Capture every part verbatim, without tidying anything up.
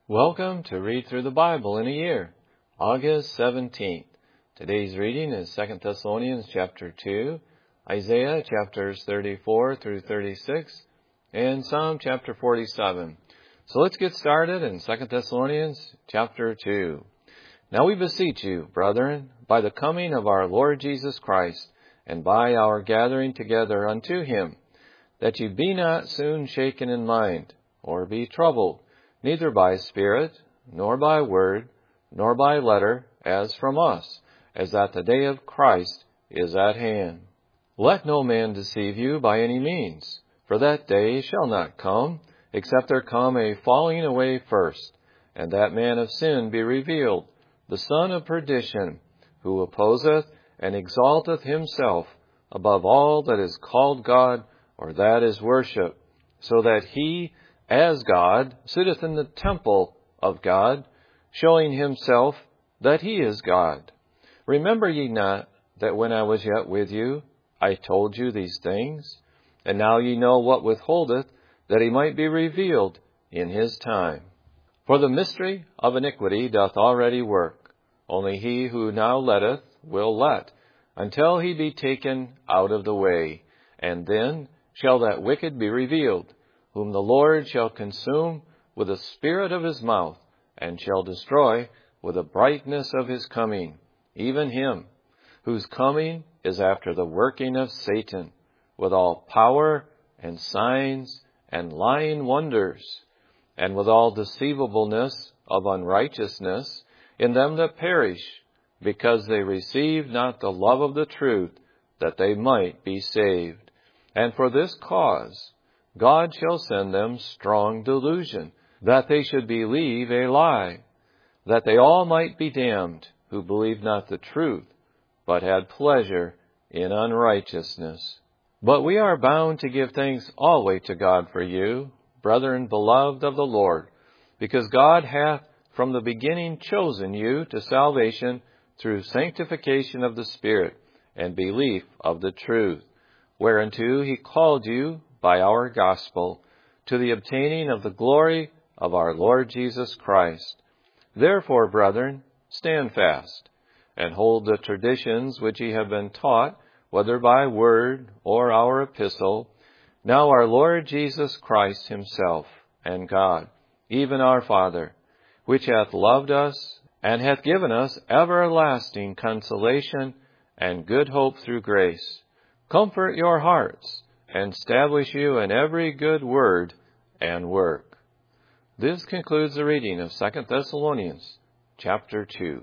Welcome to Read Through the Bible in a Year, August seventeenth. Today's reading is Second Thessalonians chapter two, Isaiah chapters thirty-four through thirty-six, and Psalm chapter forty-seven. So let's get started in Second Thessalonians chapter two. Now we beseech you, brethren, by the coming of our Lord Jesus Christ, and by our gathering together unto him, that ye be not soon shaken in mind, or be troubled, neither by spirit, nor by word, nor by letter, as from us, as that the day of Christ is at hand. Let no man deceive you by any means, for that day shall not come, except there come a falling away first, and that man of sin be revealed, the son of perdition, who opposeth and exalteth himself above all that is called God, or that is worshipped, so that he, as God, sitteth in the temple of God, showing himself that he is God. Remember ye not that when I was yet with you, I told you these things? And now ye know what withholdeth, that he might be revealed in his time. For the mystery of iniquity doth already work. Only he who now letteth will let, until he be taken out of the way. And then shall that wicked be revealed, whom the Lord shall consume with the spirit of his mouth, and shall destroy with the brightness of his coming, even him, whose coming is after the working of Satan, with all power and signs and lying wonders, and with all deceivableness of unrighteousness in them that perish, because they receive not the love of the truth, that they might be saved. And for this cause God shall send them strong delusion, that they should believe a lie, that they all might be damned, who believed not the truth, but had pleasure in unrighteousness. But we are bound to give thanks always to God for you, brethren beloved of the Lord, because God hath from the beginning chosen you to salvation through sanctification of the Spirit and belief of the truth, whereunto he called you by our gospel, to the obtaining of the glory of our Lord Jesus Christ. Therefore, brethren, stand fast, and hold the traditions which ye have been taught, whether by word or our epistle. Now our Lord Jesus Christ himself, and God, even our Father, which hath loved us, and hath given us everlasting consolation and good hope through grace, comfort your hearts, and establish you in every good word and work. This concludes the reading of Second Thessalonians chapter two.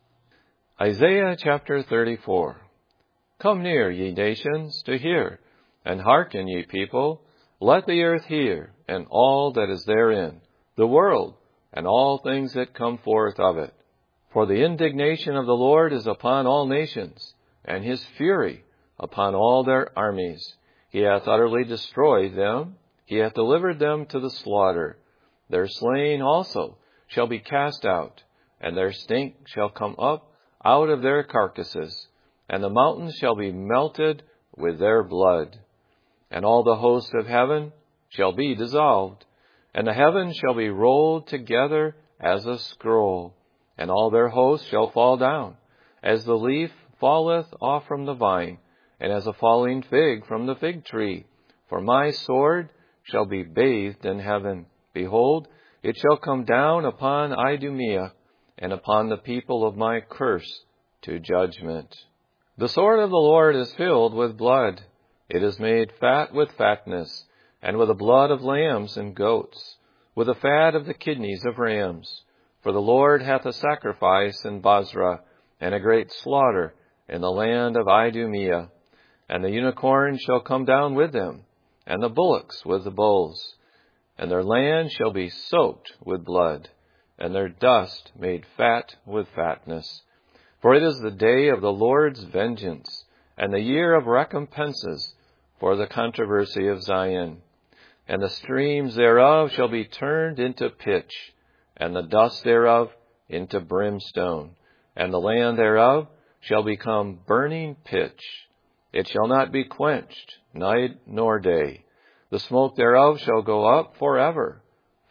Isaiah chapter thirty-four. Come near, ye nations, to hear, and hearken, ye people. Let the earth hear, and all that is therein, the world, and all things that come forth of it. For the indignation of the Lord is upon all nations, and his fury upon all their armies. He hath utterly destroyed them. He hath delivered them to the slaughter. Their slain also shall be cast out, and their stink shall come up out of their carcasses, and the mountains shall be melted with their blood. And all the host of heaven shall be dissolved, and the heavens shall be rolled together as a scroll, and all their hosts shall fall down, as the leaf falleth off from the vine, and as a falling fig from the fig tree. For my sword shall be bathed in heaven. Behold, it shall come down upon Idumea, and upon the people of my curse to judgment. The sword of the Lord is filled with blood. It is made fat with fatness, and with the blood of lambs and goats, with the fat of the kidneys of rams. For the Lord hath a sacrifice in Bozrah, and a great slaughter in the land of Idumea. And the unicorn shall come down with them, and the bullocks with the bulls. And their land shall be soaked with blood, and their dust made fat with fatness. For it is the day of the Lord's vengeance, and the year of recompenses for the controversy of Zion. And the streams thereof shall be turned into pitch, and the dust thereof into brimstone. And the land thereof shall become burning pitch. It shall not be quenched, night nor day. The smoke thereof shall go up forever.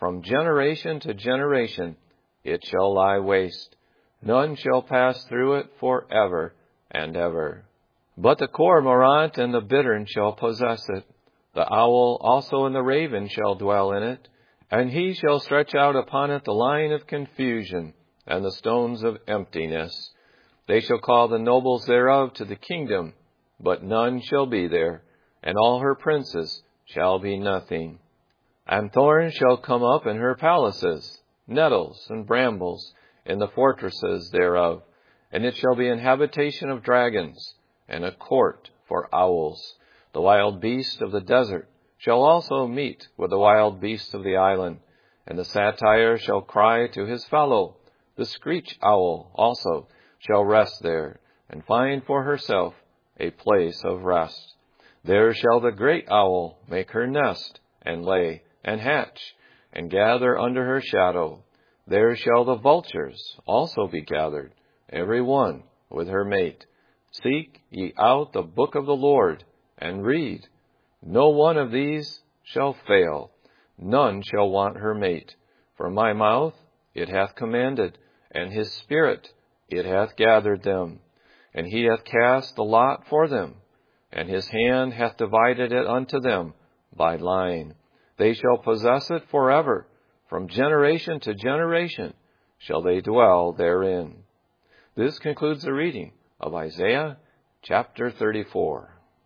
from generation to generation it shall lie waste. None shall pass through it for ever and ever. But the cormorant and the bittern shall possess it. The owl also and the raven shall dwell in it. And he shall stretch out upon it the line of confusion and the stones of emptiness. They shall call the nobles thereof to the kingdom, but none shall be there, and all her princes shall be nothing. And thorns shall come up in her palaces, nettles and brambles in the fortresses thereof, and it shall be an habitation of dragons, and a court for owls. The wild beast of the desert shall also meet with the wild beasts of the island, and the satyr shall cry to his fellow. The screech owl also shall rest there, and find for herself a place of rest. There shall the great owl make her nest, and lay, and hatch, and gather under her shadow. There shall the vultures also be gathered, every one with her mate. Seek ye out the book of the Lord, and read. No one of these shall fail, none shall want her mate. For my mouth it hath commanded, and his spirit it hath gathered them. And he hath cast the lot for them, and his hand hath divided it unto them by line. They shall possess it forever, from generation to generation shall they dwell therein. This concludes the reading of Isaiah chapter thirty-four.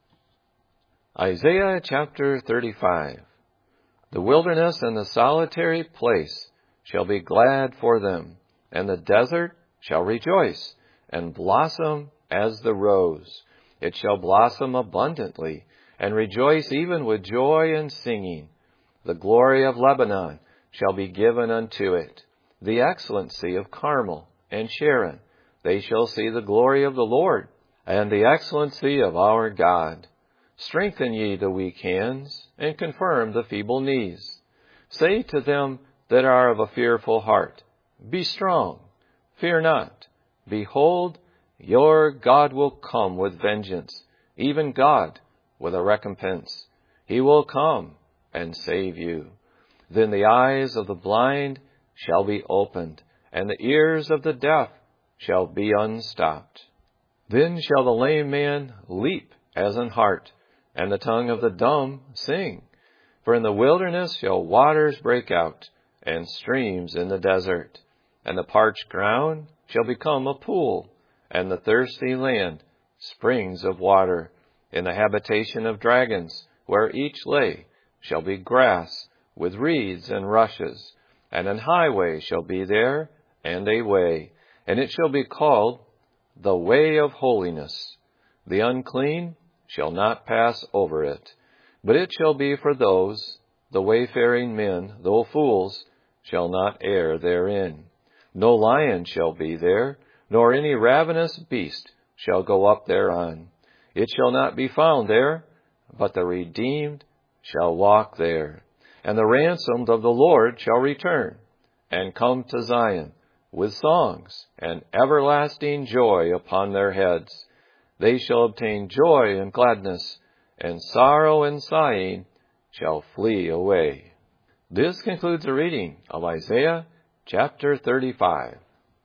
Isaiah chapter thirty-five. The wilderness and the solitary place shall be glad for them, and the desert shall rejoice and blossom as the rose. It shall blossom abundantly and rejoice even with joy and singing. The glory of Lebanon shall be given unto it, the excellency of Carmel and Sharon. They shall see the glory of the Lord and the excellency of our God. Strengthen ye the weak hands, and confirm the feeble knees. Say to them that are of a fearful heart, Be strong, fear not. Behold, your God will come with vengeance, even God with a recompense. He will come and save you. Then the eyes of the blind shall be opened, and the ears of the deaf shall be unstopped. Then shall the lame man leap as an hart, and the tongue of the dumb sing. For in the wilderness shall waters break out, and streams in the desert. And the parched ground shall become a pool, and the thirsty land springs of water. In the habitation of dragons, where each lay, shall be grass with reeds and rushes. And an highway shall be there, and a way, and it shall be called the way of holiness. The unclean shall not pass over it, but it shall be for those, the wayfaring men, though fools, shall not err therein. No lion shall be there, nor any ravenous beast shall go up thereon. It shall not be found there, but the redeemed shall walk there. And the ransomed of the Lord shall return, and come to Zion, with songs and everlasting joy upon their heads. They shall obtain joy and gladness, and sorrow and sighing shall flee away. This concludes the reading of Isaiah chapter thirty-five.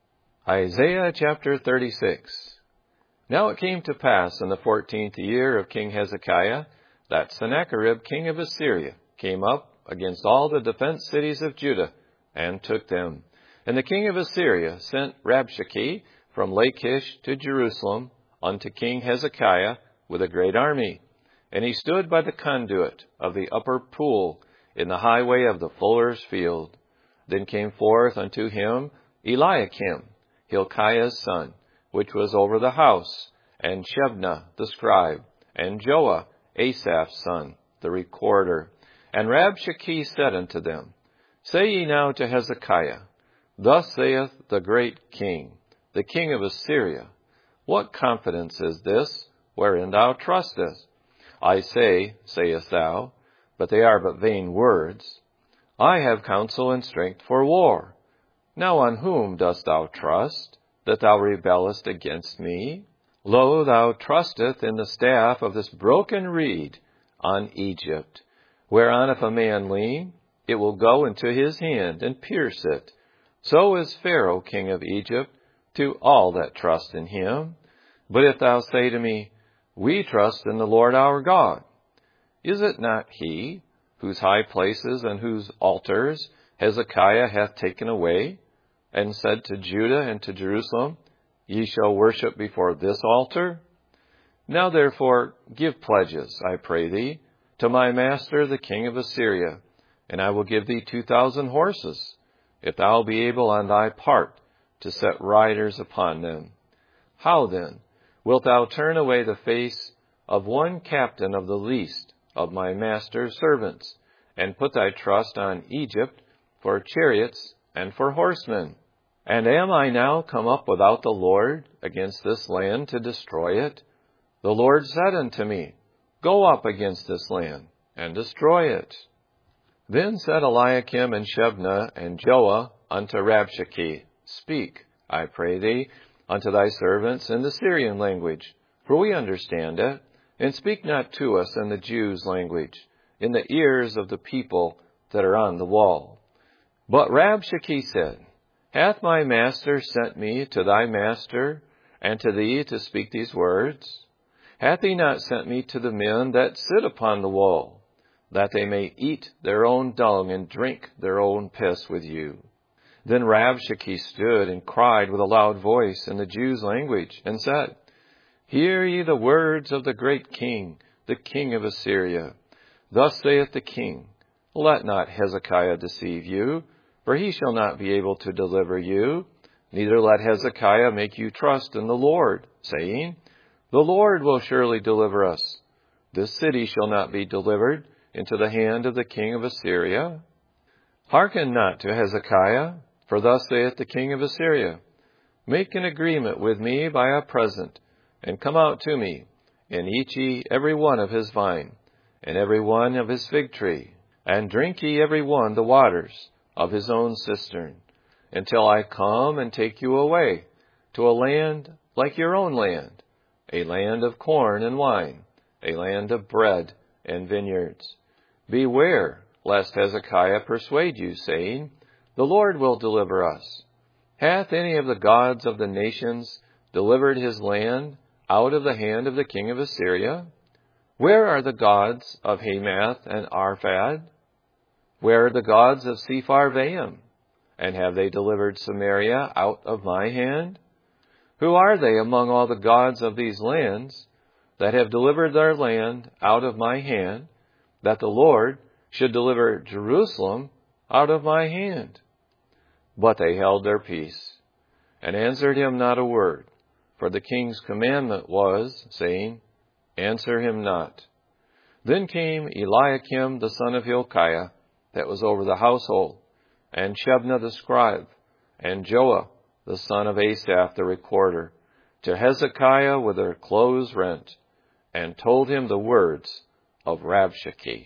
Isaiah chapter thirty-six. Now it came to pass in the fourteenth year of King Hezekiah that Sennacherib king of Assyria came up against all the defenced cities of Judah and took them. And the king of Assyria sent Rabshakeh from Lachish to Jerusalem unto King Hezekiah with a great army. And he stood by the conduit of the upper pool in the highway of the fuller's field. Then came forth unto him Eliakim, Hilkiah's son, which was over the house, and Shebna the scribe, and Joah, Asaph's son, the recorder. And Rabshakeh said unto them, Say ye now to Hezekiah, Thus saith the great king, the king of Assyria, What confidence is this, wherein thou trustest? I say, sayest thou, but they are but vain words. I have counsel and strength for war. Now on whom dost thou trust, that thou rebellest against me? Lo, thou trusteth in the staff of this broken reed on Egypt, whereon if a man lean, it will go into his hand and pierce it. So is Pharaoh king of Egypt to all that trust in him. But if thou say to me, We trust in the Lord our God, is it not he whose high places and whose altars Hezekiah hath taken away, and said to Judah and to Jerusalem, Ye shall worship before this altar? Now therefore give pledges, I pray thee, to my master the king of Assyria, and I will give thee two thousand horses, if thou be able on thy part to set riders upon them. How then wilt thou turn away the face of one captain of the least of my master's servants, and put thy trust on Egypt for chariots and for horsemen? And am I now come up without the Lord against this land to destroy it? The Lord said unto me, Go up against this land, and destroy it. Then said Eliakim and Shebna and Joah unto Rabshakeh, Speak, I pray thee, unto thy servants in the Syrian language, for we understand it, and speak not to us in the Jews' language, in the ears of the people that are on the wall. But Rabshakeh said, Hath my master sent me to thy master and to thee to speak these words? Hath he not sent me to the men that sit upon the wall, that they may eat their own dung and drink their own piss with you? Then Rabshakeh stood and cried with a loud voice in the Jews' language, and said, Hear ye the words of the great king, the king of Assyria. Thus saith the king, Let not Hezekiah deceive you, for he shall not be able to deliver you. Neither let Hezekiah make you trust in the Lord, saying, The Lord will surely deliver us. This city shall not be delivered into the hand of the king of Assyria. Hearken not to Hezekiah, for thus saith the king of Assyria, Make an agreement with me by a present, and come out to me, and eat ye every one of his vine, and every one of his fig tree, and drink ye every one the waters of his own cistern, until I come and take you away to a land like your own land, a land of corn and wine, a land of bread and vineyards. Beware lest Hezekiah persuade you, saying, The Lord will deliver us. Hath any of the gods of the nations delivered his land out of the hand of the king of Assyria? Where are the gods of Hamath and Arphad? Where are the gods of Sepharvaim? And have they delivered Samaria out of my hand? Who are they among all the gods of these lands that have delivered their land out of my hand, that the Lord should deliver Jerusalem out of my hand? But they held their peace, and answered him not a word, for the king's commandment was, saying, Answer him not. Then came Eliakim the son of Hilkiah, that was over the household, and Shebna the scribe, and Joah the son of Asaph the recorder, to Hezekiah with their clothes rent, and told him the words of Rabshakeh.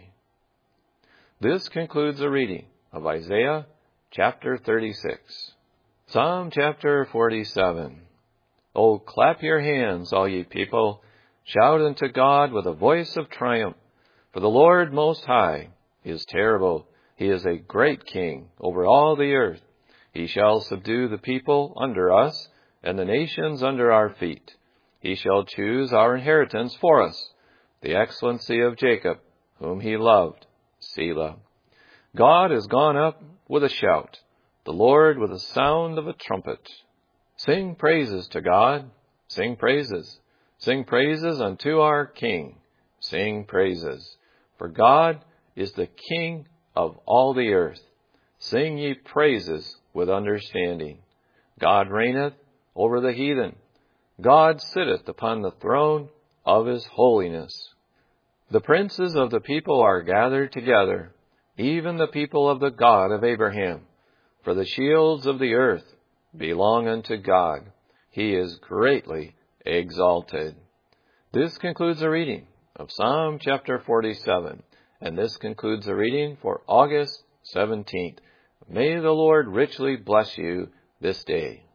This concludes the reading of Isaiah chapter thirty-six. Psalm chapter forty-seven. O clap your hands, all ye people, shout unto God with a voice of triumph, for the Lord Most High is terrible. He is a great king over all the earth. He shall subdue the people under us, and the nations under our feet. He shall choose our inheritance for us, the excellency of Jacob, whom he loved. Selah. God is gone up with a shout, the Lord with the sound of a trumpet. Sing praises to God. Sing praises. Sing praises unto our King. Sing praises. For God is the King of all the earth. Sing ye praises with understanding. God reigneth over the heathen. God sitteth upon the throne of his holiness. The princes of the people are gathered together, even the people of the God of Abraham. For the shields of the earth belong unto God. He is greatly exalted. This concludes the reading of Psalm chapter forty-seven. And this concludes the reading for August seventeenth. May the Lord richly bless you this day.